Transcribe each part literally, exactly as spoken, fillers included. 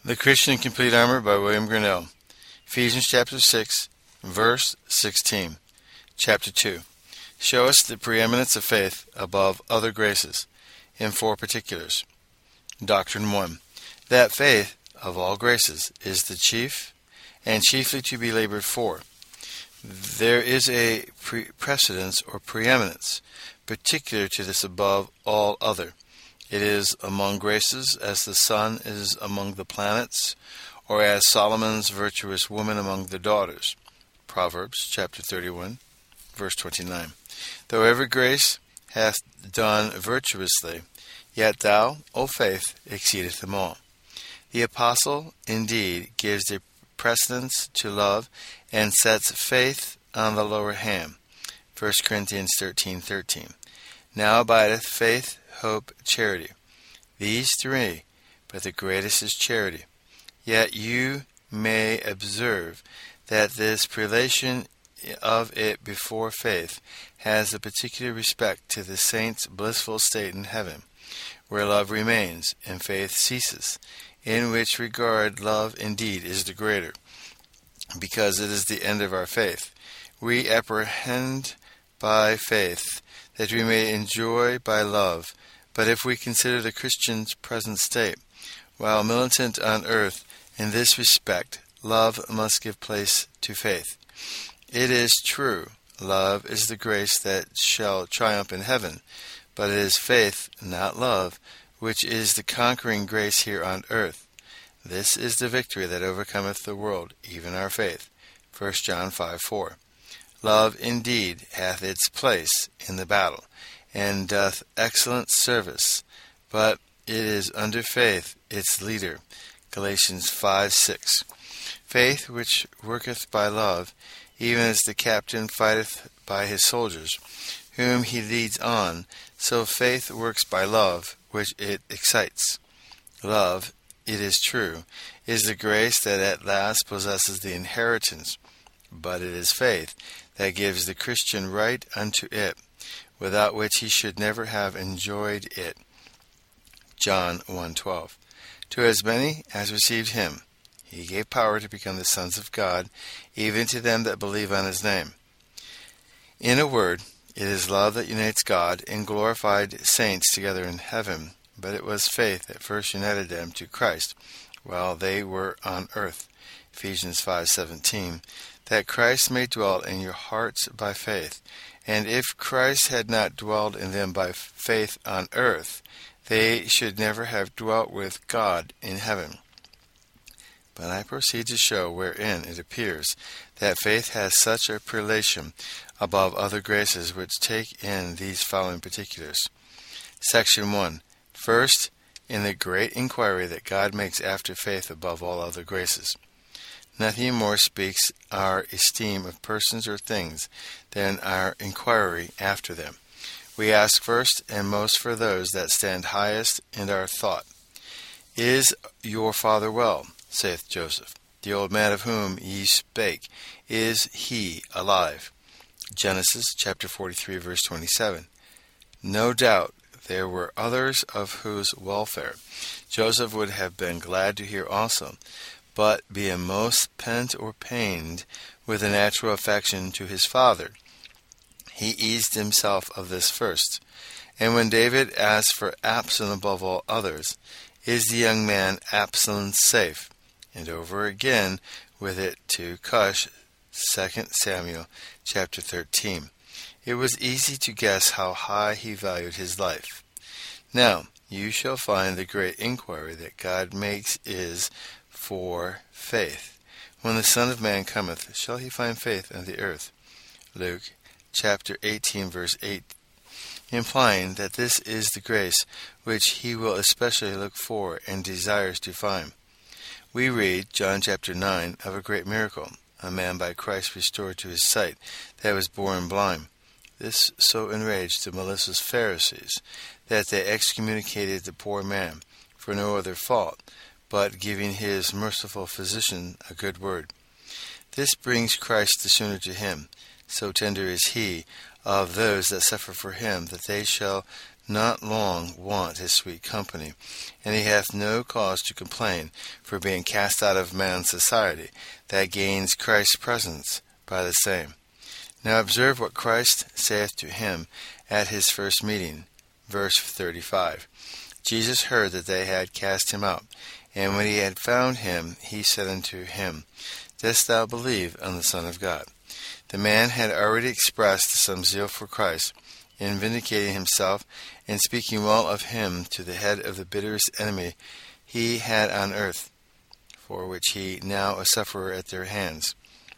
The Christian Complete Armor by William Grinnell. Ephesians chapter six, verse sixteen. Chapter two. Show us the preeminence of faith above other graces, in four particulars. Doctrine one. That faith, of all graces, is the chief, and chiefly to be labored for. There is a pre- precedence or preeminence, particular to this above all other. It is among graces as the sun is among the planets, or as Solomon's virtuous woman among the daughters. Proverbs chapter thirty-one, verse twenty-nine. Though every grace hath done virtuously, yet thou, O faith, exceedeth them all. The apostle, indeed, gives a precedence to love and sets faith on the lower hand. First Corinthians thirteen thirteen. Now abideth faith, hope, charity. These three, but the greatest is charity. Yet you may observe that this prelation of it before faith has a particular respect to the saints' blissful state in heaven, where love remains and faith ceases, in which regard love indeed is the greater, because it is the end of our faith. We apprehend by faith that we may enjoy by love. But if we consider the Christian's present state, while militant on earth, in this respect, love must give place to faith. It is true, love is the grace that shall triumph in heaven, but it is faith, not love, which is the conquering grace here on earth. This is the victory that overcometh the world, even our faith. First John five four. Love indeed hath its place in the battle, and doth excellent service, but it is under faith its leader. Galatians five six. Faith which worketh by love, even as the captain fighteth by his soldiers, whom he leads on, so faith works by love, which it excites. Love, it is true, is the grace that at last possesses the inheritance, but it is faith that gives the Christian right unto it, without which he should never have enjoyed it. John one twelve. To as many as received him, he gave power to become the sons of God, even to them that believe on his name. In a word, it is love that unites God and glorified saints together in heaven, but it was faith that first united them to Christ while they were on earth. Ephesians five seventeen. That Christ may dwell in your hearts by faith. And if Christ had not dwelled in them by faith on earth, they should never have dwelt with God in heaven. But I proceed to show wherein it appears that faith has such a prelation above other graces, which take in these following particulars. Section one. First, in the great inquiry that God makes after faith above all other graces. Nothing more speaks our esteem of persons or things than our inquiry after them. We ask first and most for those that stand highest in our thought. Is your father well? Saith Joseph, the old man of whom ye spake. Is he alive? Genesis chapter forty-three, verse twenty-seven. No doubt there were others of whose welfare Joseph would have been glad to hear also, but being most pent or pained with a natural affection to his father, he eased himself of this first. And when David asked for Absalom above all others, is the young man Absalom safe? And over again with it to Cush, Second Samuel chapter thirteen. It was easy to guess how high he valued his life. Now, you shall find the great inquiry that God makes is for faith. When the Son of Man cometh, shall he find faith on the earth? Luke chapter eighteen, verse eight, implying that this is the grace which he will especially look for and desires to find. We read, John chapter nine, of a great miracle, a man by Christ restored to his sight that was born blind. This so enraged the malicious Pharisees that they excommunicated the poor man for no other fault, but giving his merciful physician a good word. This brings Christ the sooner to him, so tender is he of those that suffer for him, that they shall not long want his sweet company, and he hath no cause to complain for being cast out of man's society, that gains Christ's presence by the same. Now observe what Christ saith to him at his first meeting, verse thirty-five. Jesus heard that they had cast him out, and when he had found him, he said unto him, Dost thou believe on the Son of God? The man had already expressed some zeal for Christ, in vindicating himself and speaking well of him to the head of the bitterest enemy he had on earth, for which he now a sufferer at their hands.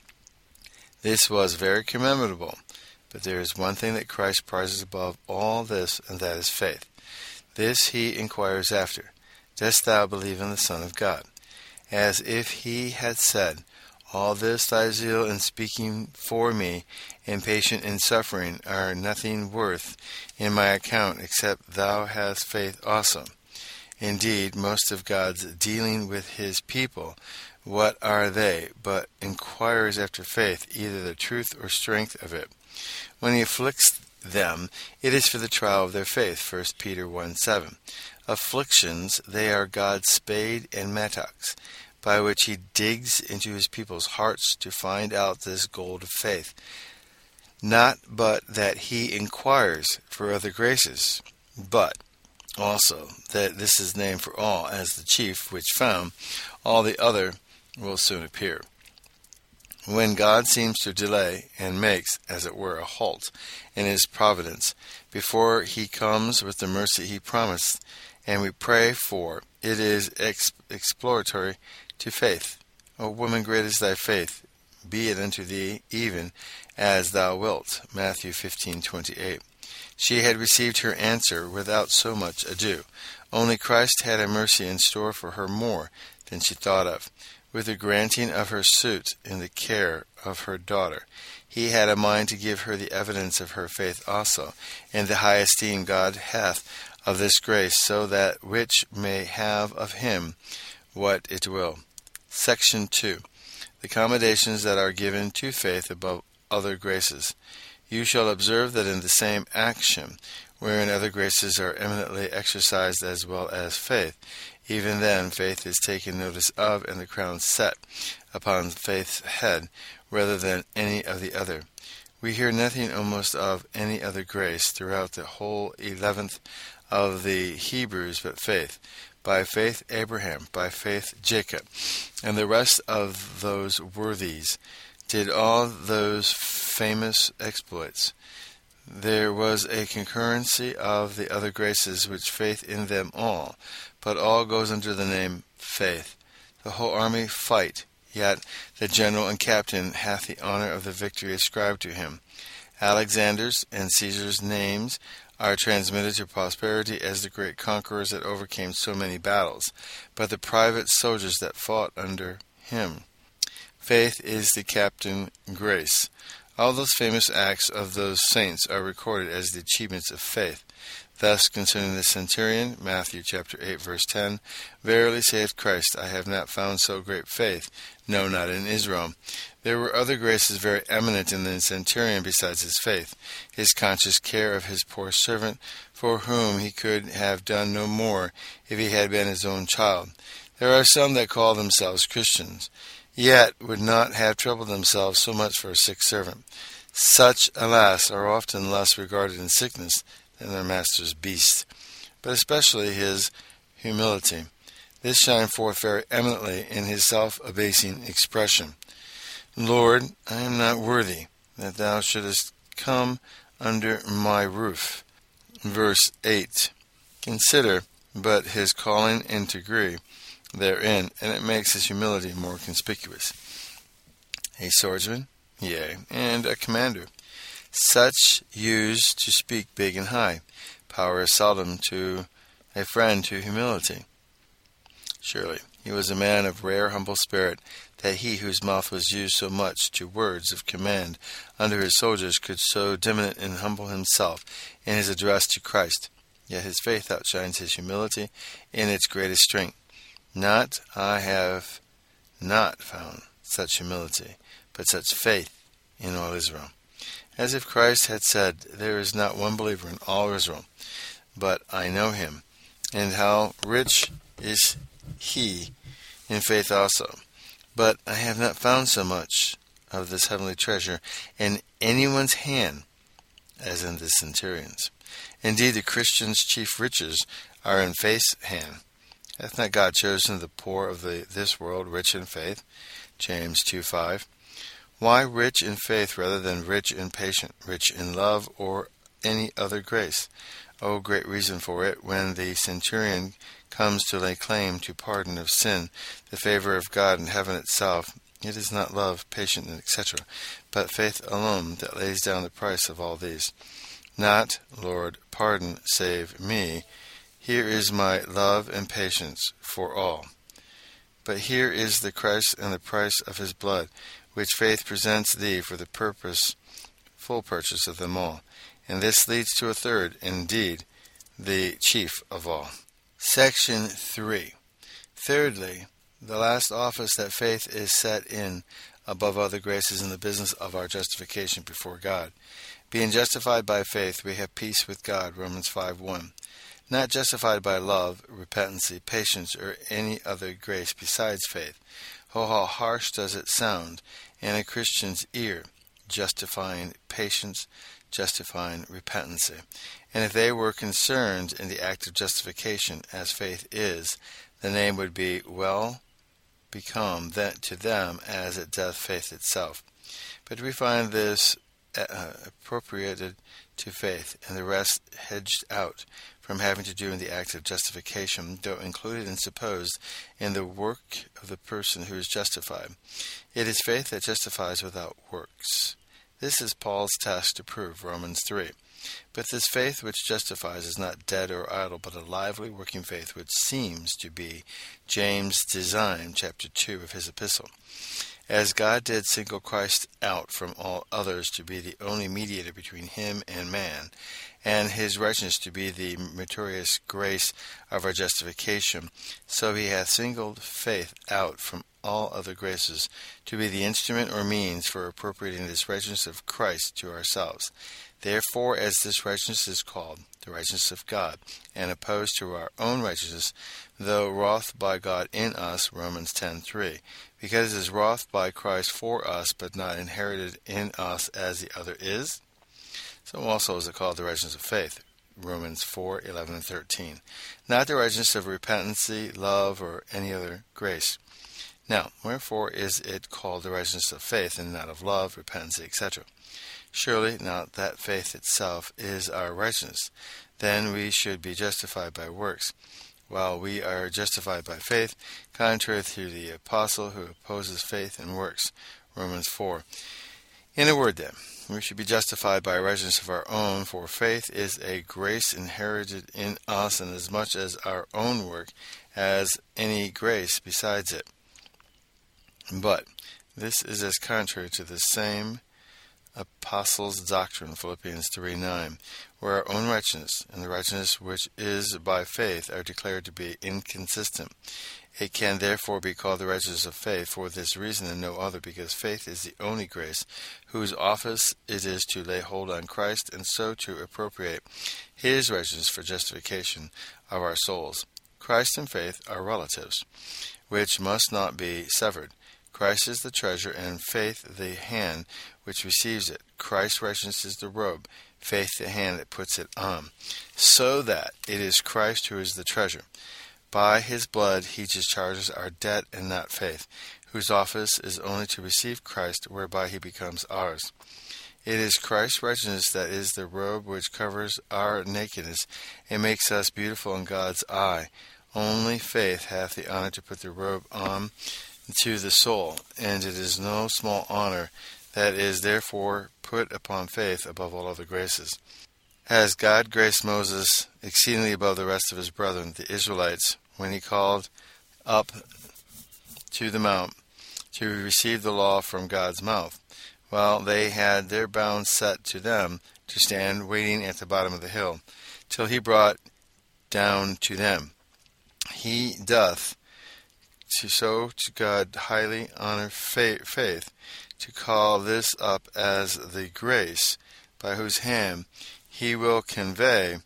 This was very commendable, but there is one thing that Christ prizes above all this, and that is faith. This he inquires after, Dost thou believe in the Son of God? As if he had said, All this thy zeal in speaking for me, and patient in suffering, are nothing worth in my account, except thou hast faith also. Indeed, most of God's dealing with his people, what are they but inquirers after faith, either the truth or strength of it? When he afflicts them, it is for the trial of their faith, First Peter one seven. Afflictions, they are God's spade and mattocks, by which he digs into his people's hearts to find out this gold of faith. Not but that he inquires for other graces, but also that this is named for all as the chief, which found, all the other will soon appear. When God seems to delay and makes, as it were, a halt in his providence, before he comes with the mercy he promised, and we pray for, it is ex- exploratory to faith. O woman, great is thy faith, be it unto thee even as thou wilt. Matthew fifteen twenty-eight. She had received her answer without so much ado. Only Christ had a mercy in store for her more than she thought of. With the granting of her suit in the care of her daughter, he had a mind to give her the evidence of her faith also, and the high esteem God hath of this grace, so that which may have of him what it will. Section two. The commendations that are given to faith above other graces. You shall observe that in the same action, wherein other graces are eminently exercised as well as faith, even then faith is taken notice of, and the crown set upon faith's head, rather than any of the other. We hear nothing almost of any other grace throughout the whole eleventh of the Hebrews but faith. By faith Abraham, by faith Jacob, and the rest of those worthies did all those famous exploits. There was a concurrency of the other graces which faith in them all, but all goes under the name faith. The whole army fight, yet the general and captain hath the honor of the victory ascribed to him. Alexander's and Caesar's names are transmitted to posterity as the great conquerors that overcame so many battles, but the private soldiers that fought under him. Faith is the captain grace. All those famous acts of those saints are recorded as the achievements of faith. Thus, concerning the centurion, Matthew chapter eight, verse ten, Verily saith Christ, I have not found so great faith, no, not in Israel. There were other graces very eminent in the centurion besides his faith, his conscious care of his poor servant, for whom he could have done no more if he had been his own child. There are some that call themselves Christians, yet would not have troubled themselves so much for a sick servant. Such, alas, are often less regarded in sickness than their master's beast, but especially his humility. This shined forth very eminently in his self-abasing expression. Lord, I am not worthy that thou shouldest come under my roof. Verse eight. Consider but his calling and degree therein, and it makes his humility more conspicuous. A swordsman, yea, and a commander. Such used to speak big and high. Power is seldom to a friend to humility. Surely he was a man of rare humble spirit, that he whose mouth was used so much to words of command under his soldiers could so diminish and humble himself in his address to Christ. Yet his faith outshines his humility in its greatest strength. Not I have not found such humility, but such faith in all Israel. As if Christ had said, there is not one believer in all Israel. but I know him, and how rich is he in faith also. But I have not found so much of this heavenly treasure in anyone's hand as in the centurion's. Indeed, the Christian's chief riches are in faith's hand. Hath not God chosen the poor of the, this world rich in faith? James two five. Why rich in faith rather than rich in patience, rich in love, or any other grace? Oh, great reason for it, when the centurion comes to lay claim to pardon of sin, the favor of God and heaven itself. It is not love, patience, et cetera, but faith alone that lays down the price of all these. Not, Lord, pardon, save me. Here is my love and patience for all. But here is the Christ and the price of his blood, which faith presents thee for the purpose, full purchase of them all. And this leads to a third, indeed, the chief of all. Section three. Thirdly, the last office that faith is set in above other graces in the business of our justification before God. Being justified by faith, we have peace with God, Romans five one. Not justified by love, repentancy, patience, or any other grace besides faith. Oh, how harsh does it sound in a Christian's ear, justifying patience, justifying repentancy. And if they were concerned in the act of justification, as faith is, the name would be well become that to them as it doth faith itself. But we find this uh, appropriated to faith, and the rest hedged out from having to do in the act of justification, though included and supposed in the work of the person who is justified. It is faith that justifies without works. This is Paul's task to prove, Romans three. But this faith which justifies is not dead or idle, but a lively working faith, which seems to be James' design, chapter two of his epistle. As God did single Christ out from all others to be the only mediator between him and man, and his righteousness to be the meritorious grace of our justification, so he hath singled faith out from all other graces to be the instrument or means for appropriating this righteousness of Christ to ourselves. Therefore, as this righteousness is called the righteousness of God, and opposed to our own righteousness, though wrought by God in us, Romans ten three, because it is wrought by Christ for us, but not inherited in us as the other is. So also is it called the righteousness of faith, Romans four eleven and thirteen, not the righteousness of repentancy, love, or any other grace. Now, wherefore is it called the righteousness of faith, and not of love, repentancy, et cetera? Surely not that faith itself is our righteousness. Then we should be justified by works, while we are justified by faith, contrary to the apostle who opposes faith and works, Romans four. In a word then, we should be justified by a righteousness of our own, for faith is a grace inherited in us, and as much as our own work as any grace besides it. But this is as contrary to the same apostles' doctrine, Philippians three nine, where our own righteousness and the righteousness which is by faith are declared to be inconsistent. It can therefore be called the righteousness of faith for this reason and no other, because faith is the only grace whose office it is to lay hold on Christ, and so to appropriate his righteousness for justification of our souls. Christ and faith are relatives, which must not be severed. Christ is the treasure, and faith the hand which receives it. Christ's righteousness is the robe, faith the hand that puts it on, so that it is Christ who is the treasure. By his blood he discharges our debt, and not faith, whose office is only to receive Christ, whereby he becomes ours. It is Christ's righteousness that is the robe which covers our nakedness and makes us beautiful in God's eye. Only faith hath the honor to put the robe on to the soul, and it is no small honor that is therefore put upon faith above all other graces. As God graced Moses exceedingly above the rest of his brethren, the Israelites, when he called up to the mount to receive the law from God's mouth, while they had their bounds set to them to stand waiting at the bottom of the hill, till he brought down to them. He doth to so to God highly honor faith, faith, to call this up as the grace, by whose hand he will convey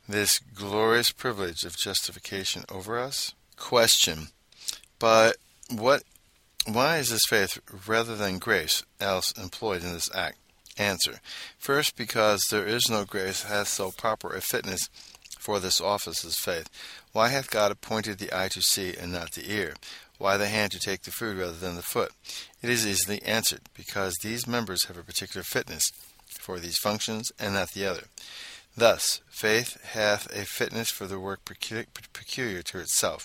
this glorious privilege of justification over us? Question. But what? Why is this faith rather than grace else employed in this act? Answer. First, because there is no grace hath so proper a fitness for this office as faith. Why hath God appointed the eye to see and not the ear? Why the hand to take the food rather than the foot? It is easily answered, because these members have a particular fitness for these functions and not the other. Thus, faith hath a fitness for the work peculiar to itself.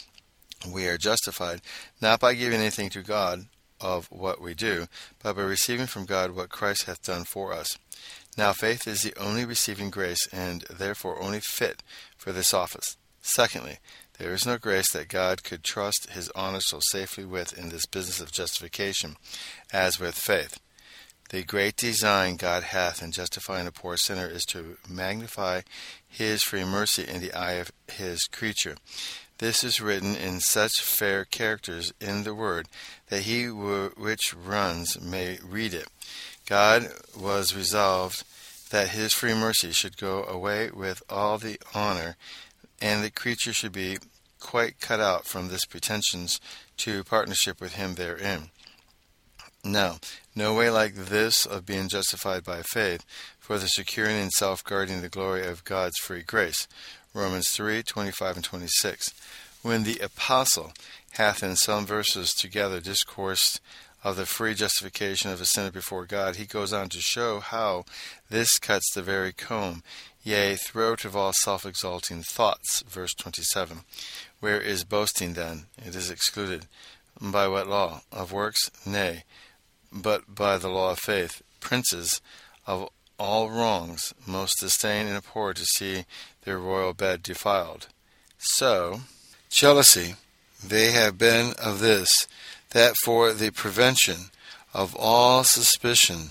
We are justified not by giving anything to God of what we do, but by receiving from God what Christ hath done for us. Now faith is the only receiving grace, and therefore only fit for this office. Secondly, there is no grace that God could trust his honor so safely with in this business of justification, as with faith. The great design God hath in justifying a poor sinner is to magnify his free mercy in the eye of his creature. This is written in such fair characters in the Word, that he which runs may read it. God was resolved that his free mercy should go away with all the honor, and the creature should be quite cut out from this pretensions to partnership with him therein. Now, no way like this of being justified by faith, for the securing and self-guarding the glory of God's free grace. Romans three, twenty-five and twenty-six. When the apostle hath in some verses together discoursed of the free justification of a sinner before God, he goes on to show how this cuts the very comb, yea, throat of all self-exalting thoughts. Verse twenty-seven. Where is boasting then? It is excluded. By what law? Of works? Nay, but by the law of faith. Princes of all wrongs most disdain and abhor to see their royal bed defiled. So, jealousy, they have been of this, that for the prevention of all suspicion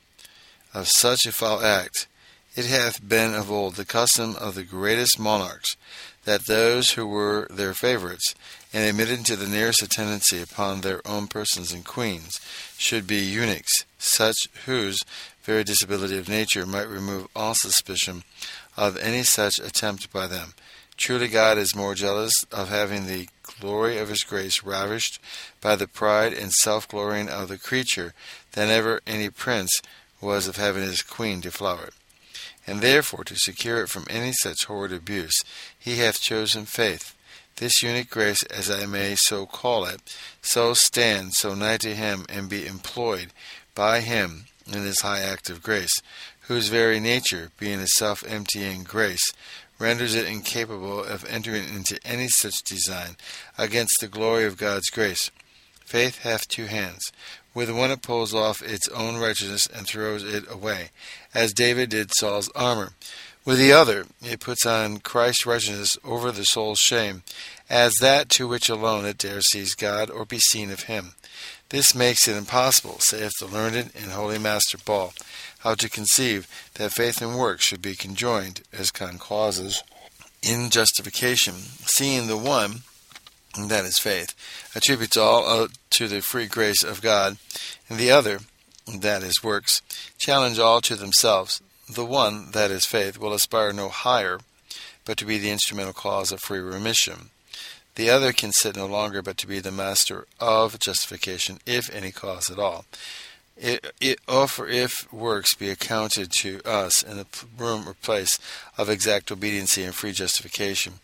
of such a foul act, it hath been of old the custom of the greatest monarchs, that those who were their favorites, and admitted into the nearest attendancy upon their own persons and queens, should be eunuchs, such whose very disability of nature might remove all suspicion of any such attempt by them. Truly God is more jealous of having the glory of his grace ravished by the pride and self-glorying of the creature than ever any prince was of having his queen deflower it. And therefore, to secure it from any such horrid abuse, he hath chosen faith. This unique grace, as I may so call it, so stand so nigh to him, and be employed by him in this high act of grace, whose very nature, being a self-emptying grace, renders it incapable of entering into any such design against the glory of God's grace. Faith hath two hands. With one it pulls off its own righteousness and throws it away, as David did Saul's armor. With the other it puts on Christ's righteousness over the soul's shame, as that to which alone it dare seize God or be seen of him. This makes it impossible, saith the learned and holy Master Paul, how to conceive that faith and works should be conjoined as concauses in justification, seeing the one, and that is faith, attributes all to the free grace of God, and the other, that is works, challenge all to themselves. The one, that is faith, will aspire no higher, but to be the instrumental cause of free remission. The other can sit no longer, but to be the master of justification, if any cause at all. It, it, or if works be accounted to us in the room or place of exact obedience and free justification,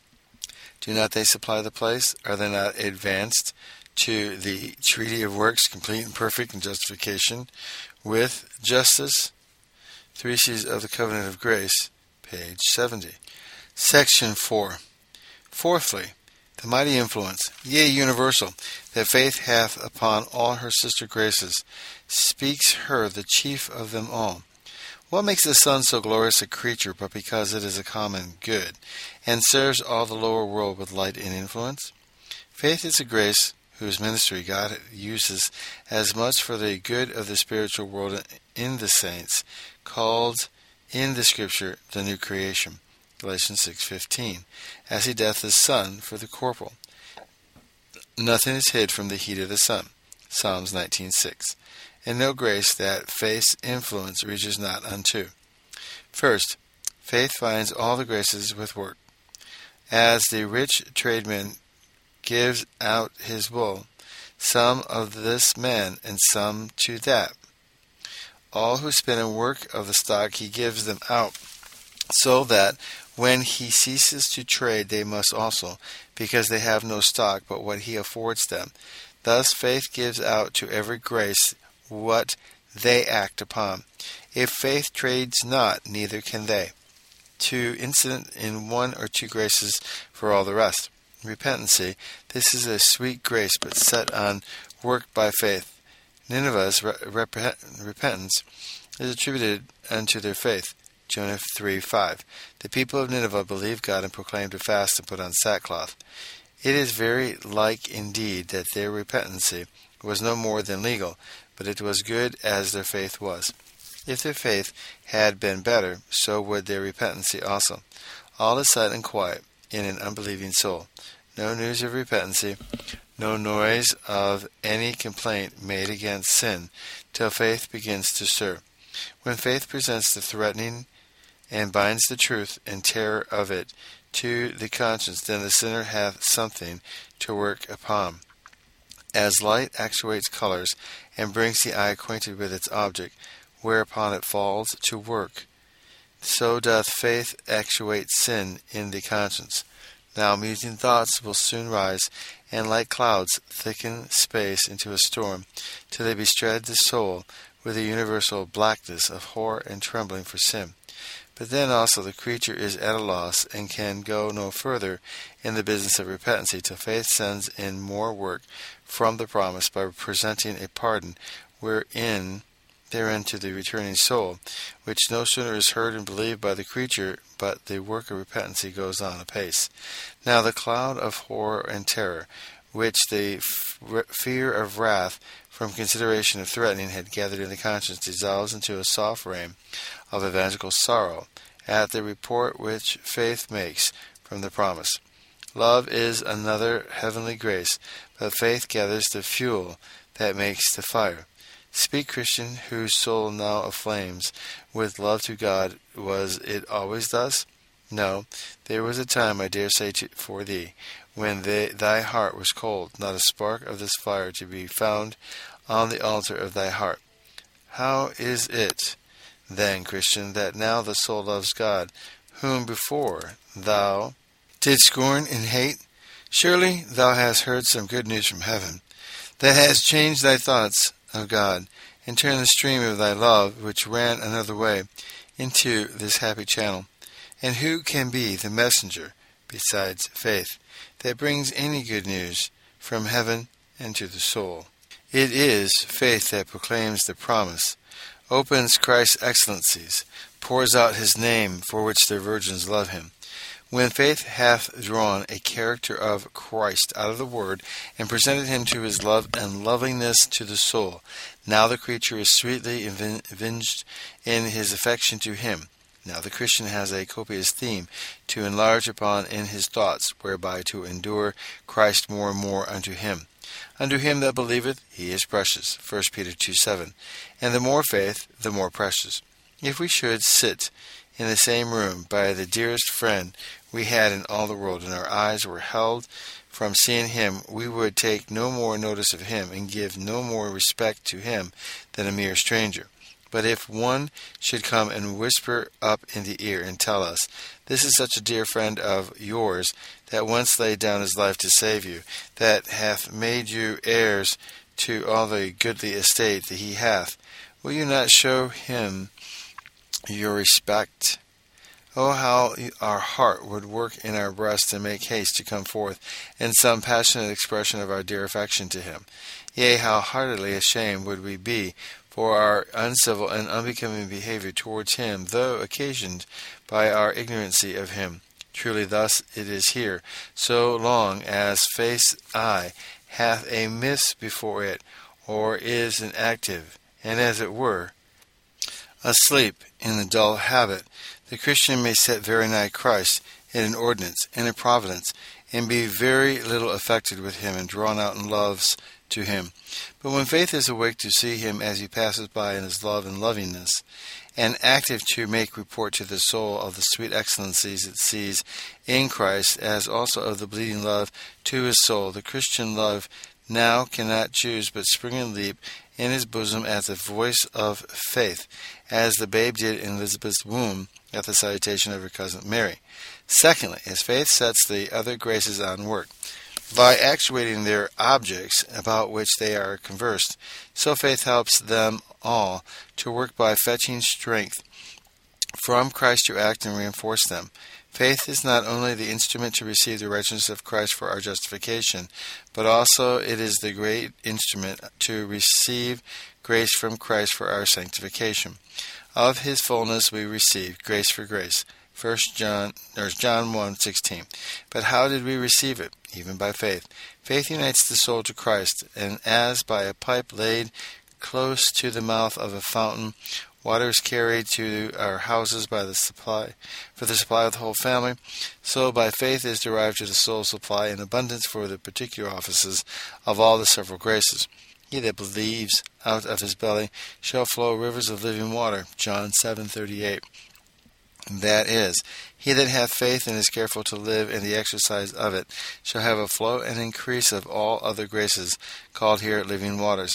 do not they supply the place? Are they not advanced to the treaty of works, complete and perfect in justification, with justice? Theses of the Covenant of Grace, page seventy. Section four. Fourthly, the mighty influence, yea, universal, that faith hath upon all her sister graces, speaks her the chief of them all. What makes the sun so glorious a creature but because it is a common good, and serves all the lower world with light and influence? Faith is a grace whose ministry God uses as much for the good of the spiritual world in the saints, called in the Scripture the new creation, Galatians six fifteen, as he doth the sun for the corporal. Nothing is hid from the heat of the sun, Psalms nineteen six, and no grace that faith's influence reaches not unto. First, Faith finds all the graces with work. As the rich tradesman gives out his wool, some of this man and some to that. All who spend and work of the stock he gives them out, so that when he ceases to trade they must also, because they have no stock but what he affords them. Thus faith gives out to every grace what they act upon. If faith trades not, neither can they. Two incident in one or two graces for all the rest. Repentancy, this is a sweet grace, but set on work by faith. Nineveh's re- rep- repentance is attributed unto their faith. Jonah three five. The people of Nineveh believed God and proclaimed to fast and put on sackcloth. It is very like indeed that their repentancy was no more than legal, but it was good as their faith was. If their faith had been better, so would their repentancy also. All is silent and quiet in an unbelieving soul. No news of repentancy, no noise of any complaint made against sin, till faith begins to stir. When faith presents the threatening and binds the truth and terror of it to the conscience, then the sinner hath something to work upon. As light actuates colors and brings the eye acquainted with its object, whereupon it falls to work, so doth faith actuate sin in the conscience. Now musing thoughts will soon rise, and like clouds thicken space into a storm, till they bestride the soul with a universal blackness of horror and trembling for sin. But then also the creature is at a loss, and can go no further in the business of repentancy, till faith sends in more work from the promise by presenting a pardon wherein therein to the returning soul, which no sooner is heard and believed by the creature, but the work of repentancy goes on apace. Now the cloud of horror and terror, which the f- fear of wrath from consideration of threatening had gathered in the conscience, dissolves into a soft rain of evangelical sorrow at the report which faith makes from the promise. Love is another heavenly grace, but faith gathers the fuel that makes the fire. Speak, Christian, whose soul now aflames with love to God. Was it always thus? No, there was a time, I dare say, to, for thee, when they, thy heart was cold, not a spark of this fire to be found on the altar of thy heart. How is it, then, Christian, that now the soul loves God, whom before thou didst scorn and hate? Surely thou hast heard some good news from heaven, that has changed thy thoughts of God, and turned the stream of thy love, which ran another way, into this happy channel. And who can be the messenger, besides faith, that brings any good news from heaven into the soul? It is faith that proclaims the promise, opens Christ's excellencies, pours out his name for which the virgins love him. When faith hath drawn a character of Christ out of the Word, and presented him to his love and lovingness to the soul, now the creature is sweetly avenged in his affection to him. Now the Christian has a copious theme to enlarge upon in his thoughts, whereby to endure Christ more and more unto him. Unto him that believeth, he is precious. First Peter two seven. And the more faith, the more precious. If we should sit in the same room by the dearest friend we had in all the world, and our eyes were held from seeing him, we would take no more notice of him, and give no more respect to him than a mere stranger. But if one should come and whisper up in the ear and tell us, this is such a dear friend of yours, that once laid down his life to save you, that hath made you heirs to all the goodly estate that he hath, will you not show him your respect? Oh, how our heart would work in our breasts and make haste to come forth in some passionate expression of our dear affection to him. Yea, how heartily ashamed would we be for our uncivil and unbecoming behavior towards him, though occasioned by our ignorancy of him. Truly thus it is here, so long as faith's eye hath a mist before it, or is inactive, and as it were asleep in the dull habit, the Christian may sit very nigh Christ in an ordinance, in a providence, and be very little affected with him, and drawn out in love's to him. But when faith is awake to see him as he passes by in his love and lovingness, and active to make report to the soul of the sweet excellencies it sees in Christ, as also of the bleeding love to his soul, the Christian love now cannot choose but spring and leap in his bosom at the voice of faith, as the babe did in Elizabeth's womb at the salutation of her cousin Mary. Secondly, as faith sets the other graces on work, by actuating their objects about which they are conversed, so faith helps them all to work by fetching strength from Christ to act and reinforce them. Faith is not only the instrument to receive the righteousness of Christ for our justification, but also it is the great instrument to receive grace from Christ for our sanctification. Of his fullness we receive grace for grace. First John, or John one sixteen. But how did we receive it? Even by faith. Faith unites the soul to Christ, and as by a pipe laid close to the mouth of a fountain, water is carried to our houses by the supply for the supply of the whole family, so by faith is derived to the soul supply in abundance for the particular offices of all the several graces. He that believes, out of his belly shall flow rivers of living water. John seven thirty-eight. That is, he that hath faith and is careful to live in the exercise of it shall have a flow and increase of all other graces, called here living waters.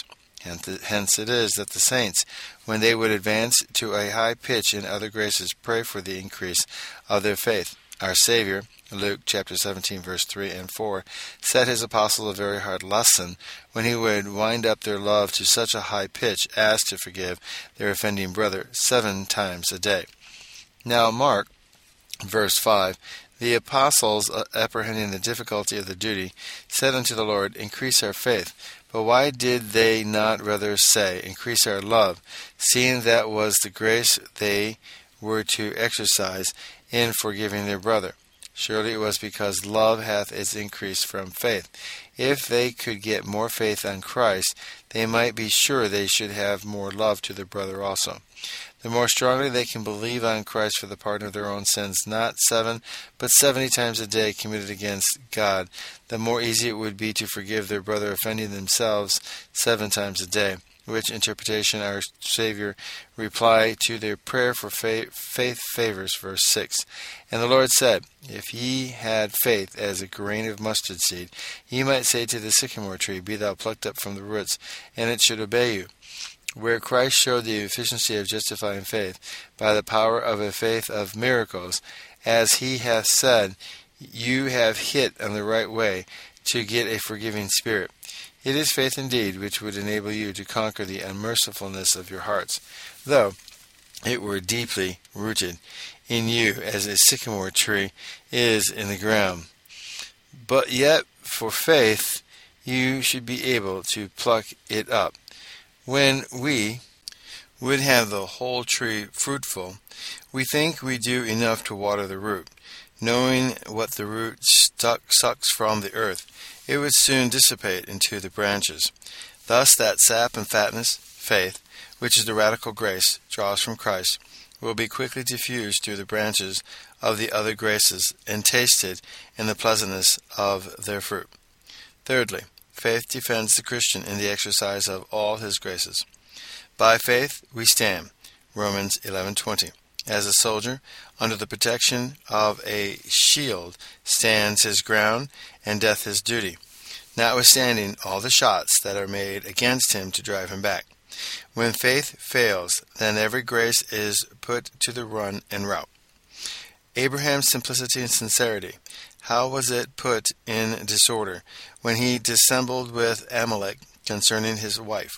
Hence it is that the saints, when they would advance to a high pitch in other graces, pray for the increase of their faith. Our Savior, Luke chapter seventeen, verse three and four, set his apostles a very hard lesson when he would wind up their love to such a high pitch as to forgive their offending brother seven times a day. Now Mark, verse five, the apostles, uh, apprehending the difficulty of the duty, said unto the Lord, Increase our faith. But why did they not rather say, Increase our love, seeing that was the grace they were to exercise in forgiving their brother? Surely it was because love hath its increase from faith. If they could get more faith on Christ, they might be sure they should have more love to their brother also. The more strongly they can believe on Christ for the pardon of their own sins, not seven, but seventy times a day committed against God, the more easy it would be to forgive their brother offending themselves seven times a day. Which interpretation our Savior replied to their prayer for faith, faith favors, verse six. And the Lord said, If ye had faith as a grain of mustard seed, ye might say to the sycamore tree, Be thou plucked up from the roots, and it should obey you. Where Christ showed the efficiency of justifying faith by the power of a faith of miracles, as he hath said, you have hit on the right way to get a forgiving spirit. It is faith indeed which would enable you to conquer the unmercifulness of your hearts, though it were deeply rooted in you as a sycamore tree is in the ground. But yet, for faith, you should be able to pluck it up. When we would have the whole tree fruitful, we think we do enough to water the root. Knowing what the root stuck, sucks from the earth, it would soon dissipate into the branches. Thus that sap and fatness, faith, which is the radical grace, draws from Christ, will be quickly diffused through the branches of the other graces and tasted in the pleasantness of their fruit. Thirdly, faith defends the Christian in the exercise of all his graces. By faith we stand, Romans eleven twenty. As a soldier, under the protection of a shield, stands his ground and doth his duty, notwithstanding all the shots that are made against him to drive him back. When faith fails, then every grace is put to the run and rout. Abraham's simplicity and sincerity, how was it put in disorder when he dissembled with Amalek concerning his wife?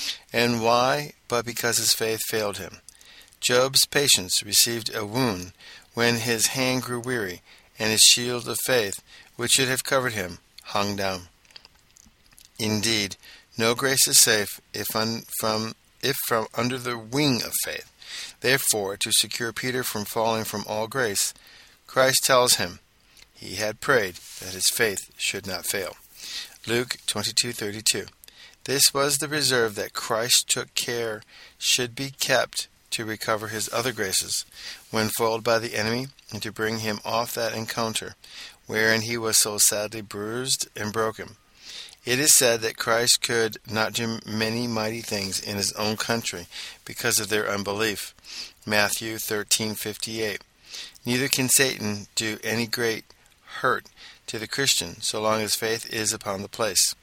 And why but because his faith failed him? Job's patience received a wound when his hand grew weary, and his shield of faith, which should have covered him, hung down. Indeed, no grace is safe if, un, from, if from under the wing of faith. Therefore, to secure Peter from falling from all grace, Christ tells him he had prayed that his faith should not fail. Luke twenty-two thirty-two. This was the reserve that Christ took care should be kept to recover his other graces, when foiled by the enemy, and to bring him off that encounter, wherein he was so sadly bruised and broken. It is said that Christ could not do many mighty things in his own country because of their unbelief. Matthew thirteen fifty-eight. Neither can Satan do any great hurt to the Christian so long as faith is upon the place.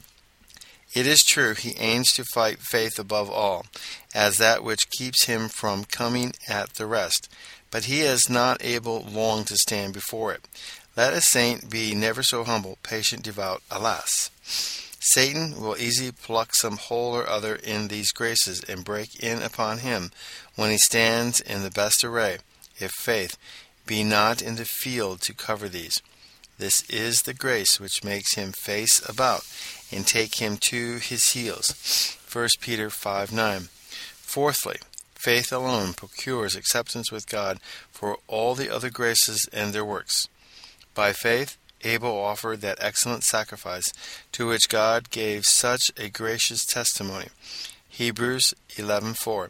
It is true he aims to fight faith above all, as that which keeps him from coming at the rest, but he is not able long to stand before it. Let a saint be never so humble, patient, devout, alas! Satan will easily pluck some hole or other in these graces and break in upon him when he stands in the best array, if faith be not in the field to cover these. This is the grace which makes him face about and take him to his heels. First Peter five nine. Fourthly, faith alone procures acceptance with God for all the other graces and their works. By faith, Abel offered that excellent sacrifice to which God gave such a gracious testimony. Hebrews eleven four.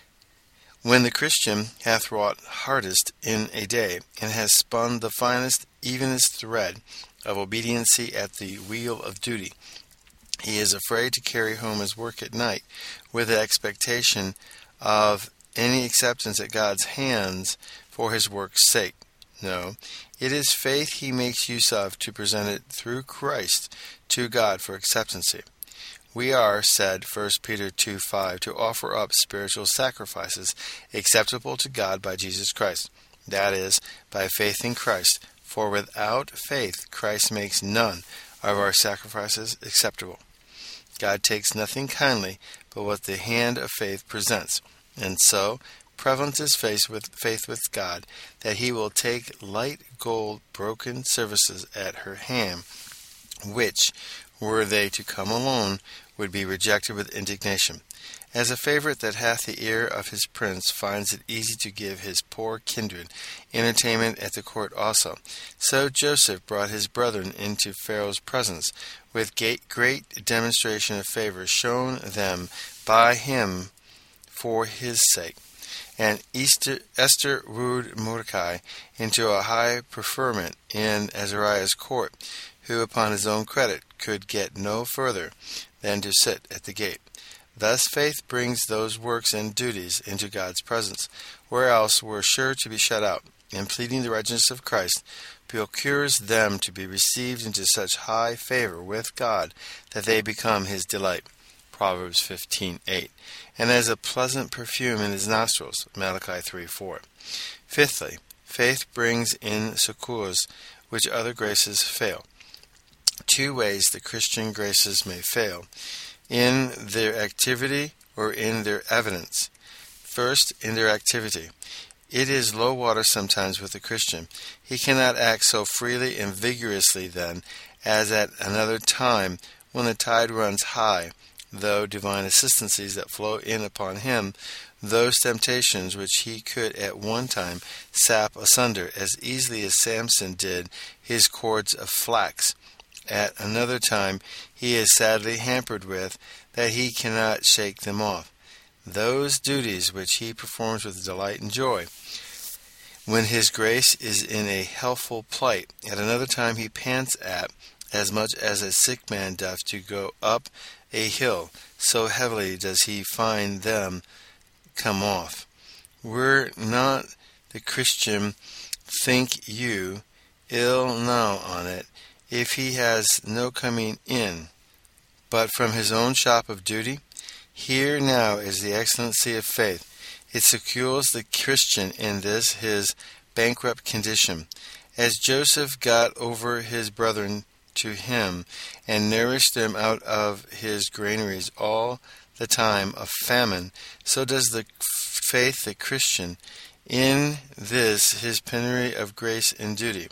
When the Christian hath wrought hardest in a day, and has spun the finest, evenest thread of obediency at the wheel of duty, he is afraid to carry home his work at night with the expectation of any acceptance at God's hands for his work's sake. No, it is faith he makes use of to present it through Christ to God for acceptancy. We are, said First Peter two five, to offer up spiritual sacrifices acceptable to God by Jesus Christ, that is, by faith in Christ. For without faith Christ makes none of our sacrifices acceptable. God takes nothing kindly but what the hand of faith presents, and so prevalent is faith with, faith with God, that he will take light gold broken services at her hand, which, were they to come alone, would be rejected with indignation. As a favorite that hath the ear of his prince finds it easy to give his poor kindred entertainment at the court also, so Joseph brought his brethren into Pharaoh's presence, with great demonstration of favor shown them by him for his sake. And Esther, Esther wooed Mordecai into a high preferment in Azariah's court, who upon his own credit could get no further than to sit at the gate. Thus faith brings those works and duties into God's presence, where else were sure to be shut out, and pleading the righteousness of Christ procures them to be received into such high favor with God that they become his delight. Proverbs fifteen eight. And as a pleasant perfume in his nostrils. Malachi three four. Fifthly, faith brings in succors which other graces fail. Two ways the Christian graces may fail: in their activity or in their evidence. First, in their activity. It is low water sometimes with the Christian. He cannot act so freely and vigorously then as at another time when the tide runs high, though divine assistancies that flow in upon him, those temptations which he could at one time sap asunder as easily as Samson did his cords of flax. At another time he is sadly hampered with, that he cannot shake them off. Those duties which he performs with delight and joy, when his grace is in a healthful plight, at another time he pants at, as much as a sick man doth to go up a hill, so heavily does he find them come off. Were not the Christian, think you, ill now on it, if he has no coming in, but from his own shop of duty? Here now is the excellency of faith. It secures the Christian in this his bankrupt condition. As Joseph got over his brethren to him, and nourished them out of his granaries all the time of famine, so does the faith the Christian in this his penury of grace and duty.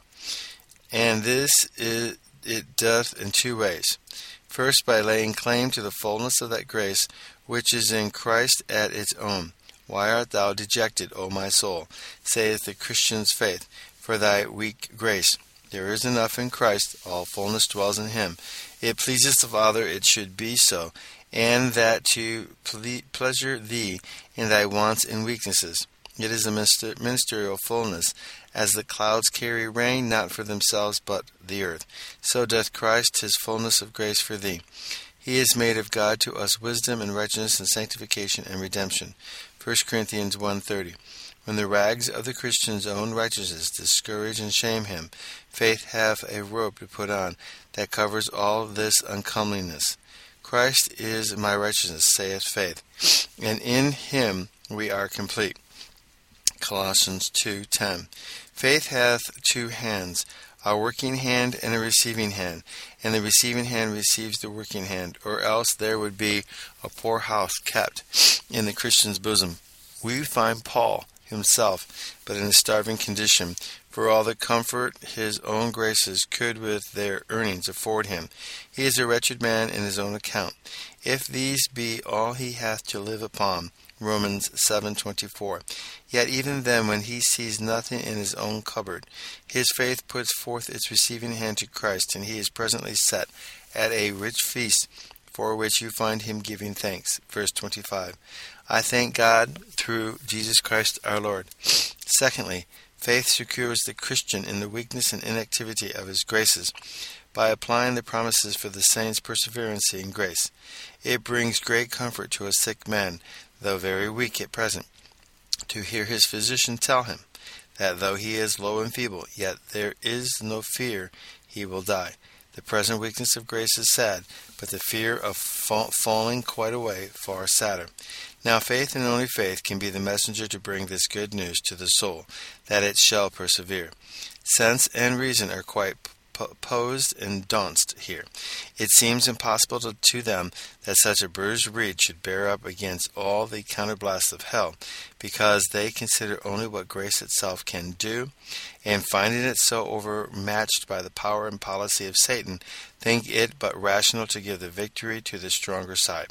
And this it, it doth in two ways. First, by laying claim to the fullness of that grace which is in Christ at its own. Why art thou dejected, O my soul, saith the Christian's faith, for thy weak grace? There is enough in Christ, all fullness dwells in him. It pleases the Father it should be so, and that to ple- pleasure thee in thy wants and weaknesses. It is a ministerial fullness, As the clouds carry rain, not for themselves, but the earth, so doth Christ his fullness of grace for thee. He is made of God to us wisdom and righteousness and sanctification and redemption. First Corinthians one thirty. When the rags of the Christian's own righteousness discourage and shame him, faith hath a robe to put on, that covers all this uncomeliness. Christ is my righteousness, saith faith, and in him we are complete. Colossians two ten. Faith hath two hands, a working hand and a receiving hand, and the receiving hand receives the working hand, or else there would be a poor house kept in the Christian's bosom. We find Paul himself, but in a starving condition, for all the comfort his own graces could with their earnings afford him. He is a wretched man in his own account. If these be all he hath to live upon, Romans seven twenty-four. Yet even then, when he sees nothing in his own cupboard, his faith puts forth its receiving hand to Christ, and he is presently set at a rich feast, for which you find him giving thanks. Verse twenty-five. I thank God through Jesus Christ our Lord. Secondly, faith secures the Christian in the weakness and inactivity of his graces, by applying the promises for the saints' perseverance in grace. It brings great comfort to a sick man, though very weak at present, to hear his physician tell him that though he is low and feeble, yet there is no fear he will die. The present weakness of grace is sad, but the fear of fa- falling quite away far sadder. Now faith and only faith can be the messenger to bring this good news to the soul, that it shall persevere. Sense and reason are quite posed and daunced here. It seems impossible to, to them that such a bruised reed should bear up against all the counterblasts of hell, because they consider only what grace itself can do, and finding it so overmatched by the power and policy of Satan, think it but rational to give the victory to the stronger side.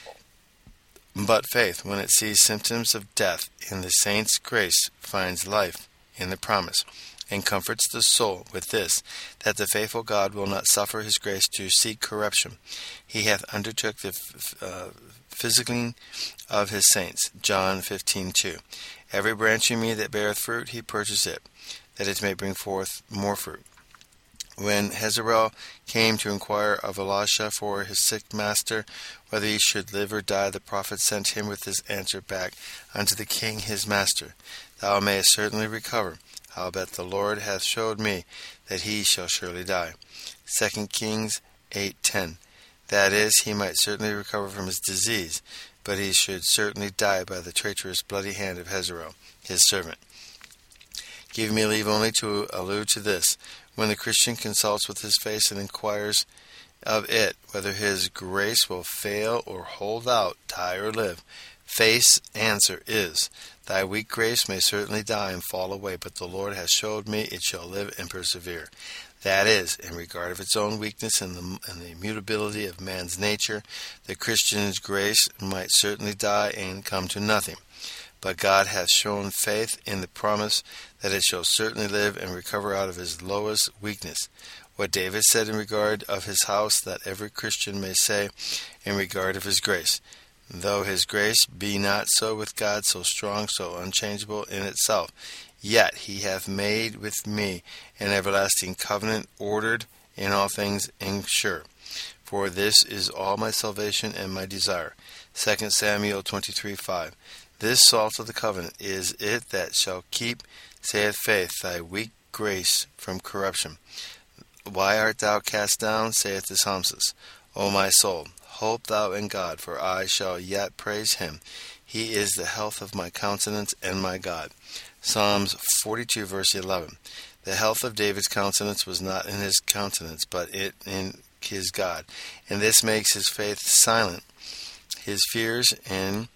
But faith, when it sees symptoms of death in the saint's grace, finds life in the promise, and comforts the soul with this, that the faithful God will not suffer his grace to seek corruption. He hath undertook the uh, physicking of his saints. John fifteen two. Every branch in me that beareth fruit, he purges it, that it may bring forth more fruit. When Hazael came to inquire of Elisha for his sick master, whether he should live or die, the prophet sent him with this answer back unto the king his master, Thou mayest certainly recover. Howbeit the Lord hath showed me that he shall surely die. Second Kings eight ten. That is, he might certainly recover from his disease, but he should certainly die by the traitorous bloody hand of Hazael, his servant. Give me leave only to allude to this. When the Christian consults with his face and inquires of it whether his grace will fail or hold out, die or live, faith's answer is, Thy weak grace may certainly die and fall away, but the Lord hath showed me it shall live and persevere. That is, in regard of its own weakness and the, and the immutability of man's nature, the Christian's grace might certainly die and come to nothing. But God hath shown faith in the promise that it shall certainly live and recover out of his lowest weakness. What David said in regard of his house, that every Christian may say in regard of his grace. Though his grace be not so with God, so strong, so unchangeable in itself, yet he hath made with me an everlasting covenant, ordered in all things and sure. For this is all my salvation and my desire. Second Samuel twenty-three five. This salt of the covenant is it that shall keep, saith faith, thy weak grace from corruption. Why art thou cast down, saith the psalmist, O my soul? Hope thou in God, for I shall yet praise him. He is the health of my countenance and my God. Psalms forty-two, verse eleven. The health of David's countenance was not in his countenance, but it in his God. And this makes his faith silent, his fears, and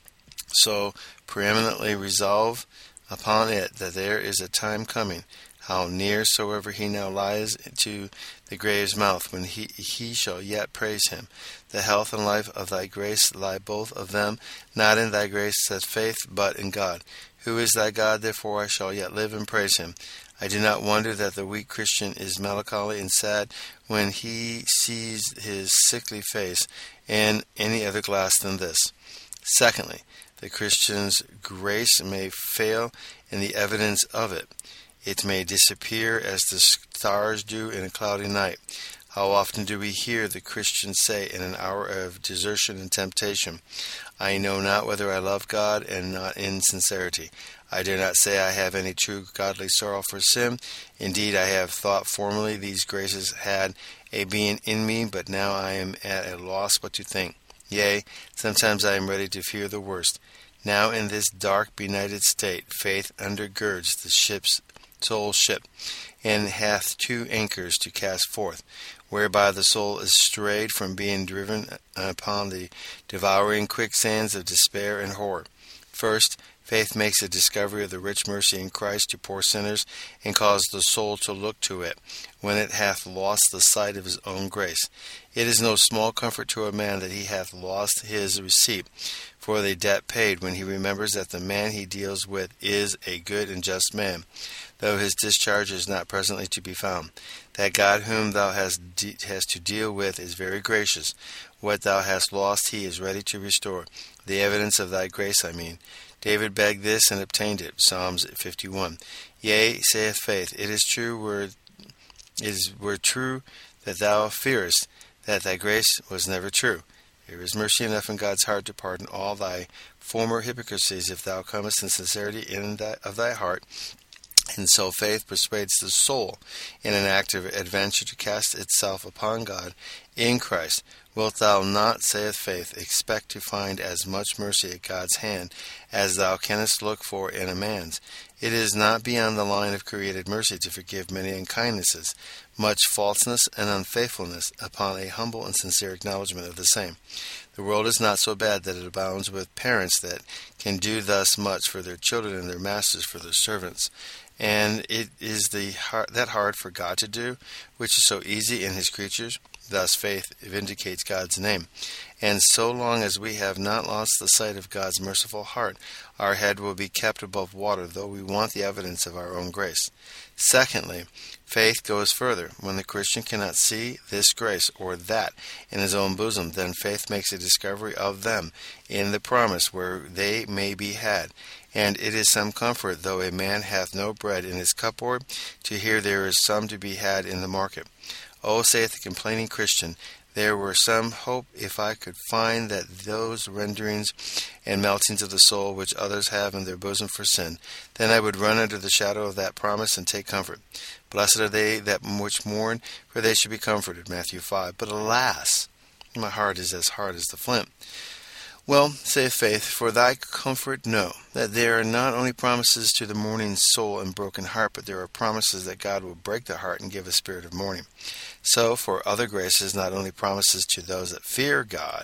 so preeminently resolve upon it that there is a time coming, how near soever he now lies to the grave's mouth, when he, he shall yet praise him. The health and life of thy grace lie both of them, not in thy grace, says faith, but in God. Who is thy God? Therefore I shall yet live and praise him. I do not wonder that the weak Christian is melancholy and sad when he sees his sickly face in any other glass than this. Secondly, the Christian's grace may fail in the evidence of it. it may disappear as the stars do in a cloudy night. How often do we hear the Christian say in an hour of desertion and temptation, I know not whether I love God, and not in sincerity. I dare not say I have any true godly sorrow for sin. Indeed, I have thought formerly these graces had a being in me, but now I am at a loss what to think. Yea, sometimes I am ready to fear the worst. Now in this dark, benighted state, faith undergirds the ship's soul ship, and hath two anchors to cast forth, whereby the soul is strayed from being driven upon the devouring quicksands of despair and horror. First, faith makes a discovery of the rich mercy in Christ to poor sinners, and causes the soul to look to it, when it hath lost the sight of his own grace. It is no small comfort to a man that he hath lost his receipt for the debt paid, when he remembers that the man he deals with is a good and just man, though his discharge is not presently to be found. That God whom thou hast, de- hast to deal with is very gracious. What thou hast lost he is ready to restore. The evidence of thy grace, I mean. David begged this and obtained it. Psalms fifty-one. Yea, saith faith, it is true were, it is were true that thou fearest, that thy grace was never true. There is mercy enough in God's heart to pardon all thy former hypocrisies, if thou comest in sincerity in thy, of thy heart. And so faith persuades the soul in an act of adventure to cast itself upon God in Christ. Wilt thou not, saith faith, expect to find as much mercy at God's hand as thou canst look for in a man's? It is not beyond the line of created mercy to forgive many unkindnesses, much falseness and unfaithfulness, upon a humble and sincere acknowledgment of the same. The world is not so bad that it abounds with parents that can do thus much for their children and their masters for their servants. And it is the hard, that hard for God to do, which is so easy in his creatures. Thus faith vindicates God's name. And so long as we have not lost the sight of God's merciful heart, our head will be kept above water, though we want the evidence of our own grace. Secondly, faith goes further. When the Christian cannot see this grace or that in his own bosom, then faith makes a discovery of them in the promise where they may be had. And it is some comfort, though a man hath no bread in his cupboard, to hear there is some to be had in the market. O, saith the complaining Christian, there were some hope if I could find that those renderings and meltings of the soul which others have in their bosom for sin, then I would run under the shadow of that promise and take comfort. Blessed are they that which mourn, for they should be comforted. Matthew five. But alas, my heart is as hard as the flint. Well, saith faith, for thy comfort know that there are not only promises to the mourning soul and broken heart, but there are promises that God will break the heart and give a spirit of mourning. So, for other graces, not only promises to those that fear God,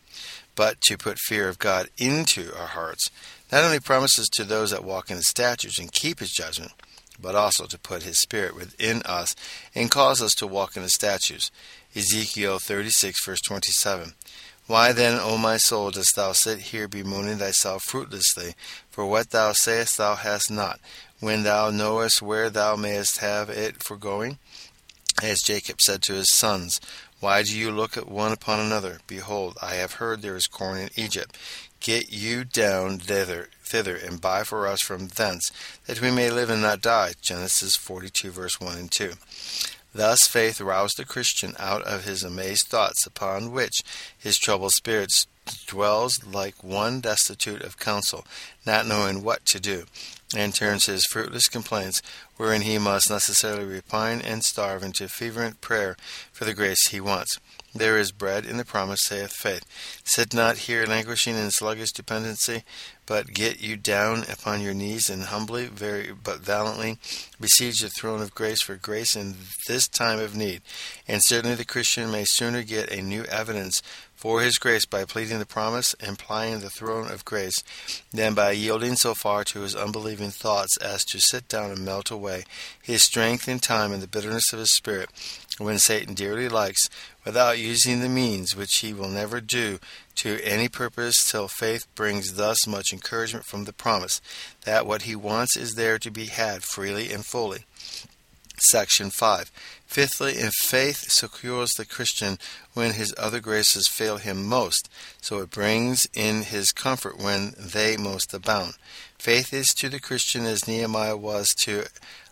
but to put fear of God into our hearts. Not only promises to those that walk in his statutes and keep his judgment, but also to put his spirit within us and cause us to walk in his statutes. Ezekiel thirty-six, verse twenty-seven. Why then, O my soul, dost thou sit here bemoaning thyself fruitlessly, for what thou sayest thou hast not, when thou knowest where thou mayest have it for going? As Jacob said to his sons, why do you look at one upon another? Behold, I have heard there is corn in Egypt. Get you down thither, thither, and buy for us from thence, that we may live and not die. Genesis forty-two, verse one and two. Thus faith roused the Christian out of his amazed thoughts, upon which his troubled spirit dwells like one destitute of counsel, not knowing what to do, and turns his fruitless complaints, wherein he must necessarily repine and starve, into fervent prayer for the grace he wants. There is bread in the promise, saith faith. Sit not here languishing in sluggish dependency, but get you down upon your knees and humbly, very but valiantly, besiege the throne of grace for grace in this time of need. And certainly the Christian may sooner get a new evidence for his grace by pleading the promise and plying the throne of grace, than by yielding so far to his unbelieving thoughts as to sit down and melt away his strength in time and the bitterness of his spirit, when Satan dearly likes, without using the means, which he will never do to any purpose till faith brings thus much encouragement from the promise, that what he wants is there to be had freely and fully. Section five. Fifthly, in faith secures the Christian when his other graces fail him most, so it brings in his comfort when they most abound. Faith is to the Christian as Nehemiah was to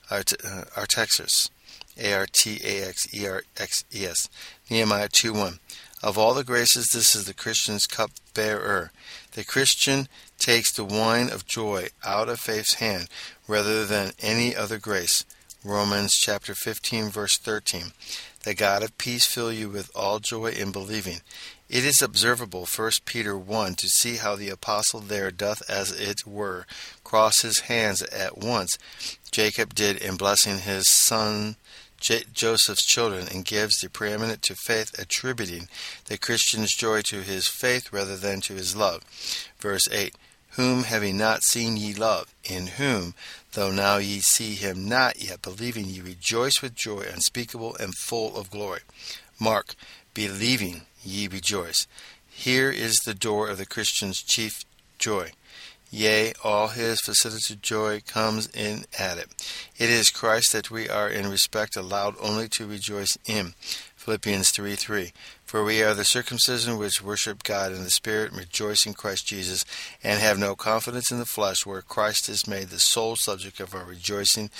Art, uh, Artaxerxes, A R T A X E R X E S. Nehemiah two one. Of all the graces, this is the Christian's cup-bearer. The Christian takes the wine of joy out of faith's hand rather than any other grace. Romans chapter fifteen, verse thirteen. The God of peace fill you with all joy in believing. It is observable, First Peter one, to see how the apostle there doth as it were cross his hands at once, Jacob did in blessing his son J- Joseph's children, and gives the preeminent to faith, attributing the Christian's joy to his faith rather than to his love. Verse eight, whom having not seen ye love, in whom, though now ye see him not, yet believing ye rejoice with joy unspeakable and full of glory. Mark, believing ye rejoice. Here is the door of the Christian's chief joy. Yea, all his facilitated joy comes in at it. It is Christ that we are in respect allowed only to rejoice in. Philippians three three. For we are the circumcision which worship God in the Spirit, rejoice in Christ Jesus, and have no confidence in the flesh, where Christ is made the sole subject of our rejoicing,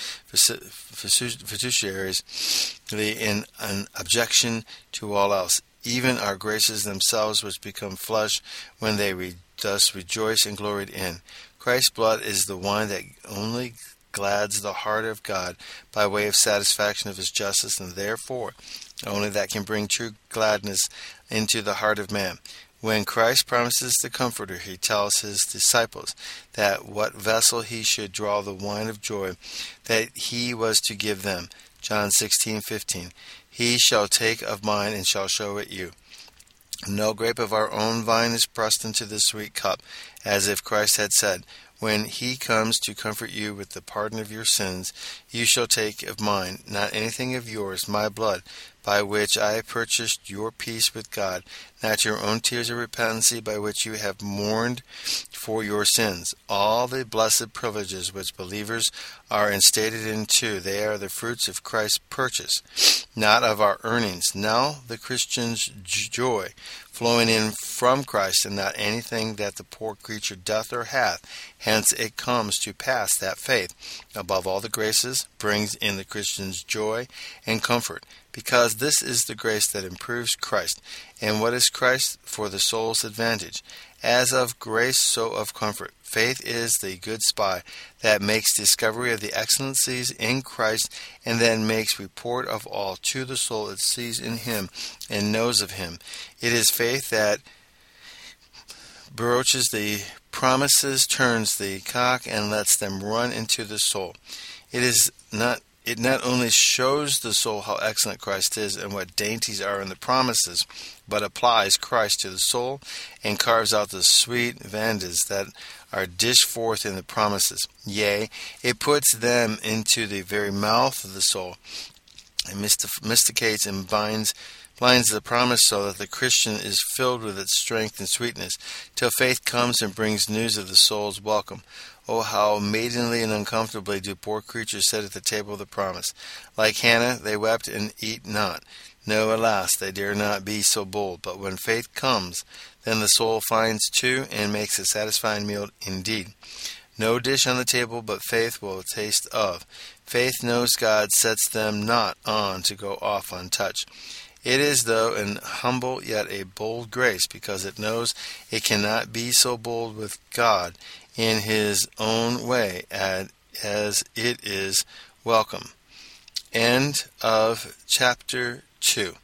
fiduciaries, in an objection to all else, even our graces themselves which become flesh, when they re- thus rejoice and gloried in. Christ's blood is the wine that only glads the heart of God by way of satisfaction of his justice, and therefore only that can bring true gladness into the heart of man. When Christ promises the Comforter, he tells his disciples that what vessel he should draw the wine of joy that he was to give them. John sixteen fifteen. He shall take of mine and shall show it you. No grape of our own vine is pressed into this sweet cup, as if Christ had said, when he comes to comfort you with the pardon of your sins, you shall take of mine, not anything of yours, my blood, by which I purchased your peace with God, not your own tears of repentancy, by which you have mourned for your sins. All the blessed privileges which believers are instated into, they are the fruits of Christ's purchase, not of our earnings. Now the Christian's joy flowing in from Christ, and not anything that the poor creature doth or hath. Hence it comes to pass that faith, above all the graces, brings in the Christian's joy and comfort, because this is the grace that improves Christ. And what is Christ? For the soul's advantage. As of grace, so of comfort. Faith is the good spy that makes discovery of the excellencies in Christ, and then makes report of all to the soul it sees in him and knows of him. It is faith that broaches the promises, turns the cock, and lets them run into the soul. It is not It not only shows the soul how excellent Christ is and what dainties are in the promises, but applies Christ to the soul and carves out the sweet viands that are dished forth in the promises. Yea, it puts them into the very mouth of the soul, and mysticates and binds blinds the promise, so that the Christian is filled with its strength and sweetness, till faith comes and brings news of the soul's welcome. Oh, how maidenly and uncomfortably do poor creatures sit at the table of the promise. Like Hannah, they wept and eat not. No, alas, they dare not be so bold. But when faith comes, then the soul finds too, and makes a satisfying meal indeed. No dish on the table but faith will taste of. Faith knows God sets them not on to go off untouched. It is, though, an humble yet a bold grace, because it knows it cannot be so bold with God in his own way as it is welcome. End of chapter two.